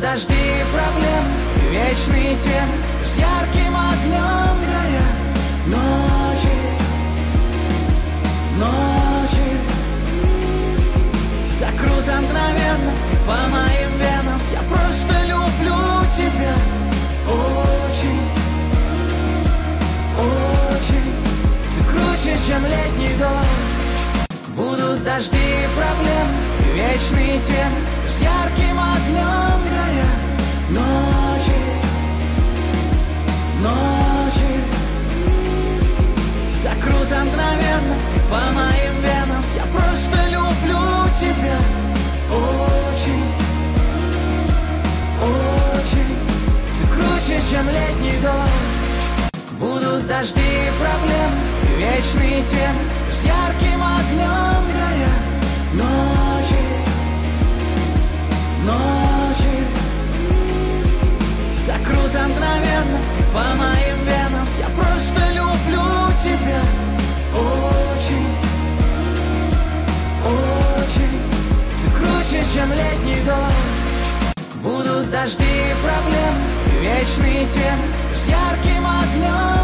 дожди и проблемы, и вечные темы с ярким огнем горят. Ночи, ночи, так круто, мгновенно, ты по моим венам. Я просто люблю тебя очень, очень. Ты круче, чем летний дождь. Будут дожди и проблемы, и вечные темы с ярким огнем горят. Ночи, ночи, так круто, мгновенно, ты по моим венам. Я просто люблю тебя очень, очень. Ты круче, чем летний дождь. Будут дожди и проблемы, и вечные темы с ярким огнем горят. Ночи, ночи, так круто, мгновенно, ты по моим венам. Я просто люблю тебя очень, очень. Ты круче, чем летний дождь. Будут дожди и проблемы, и вечные темы с ярким огнем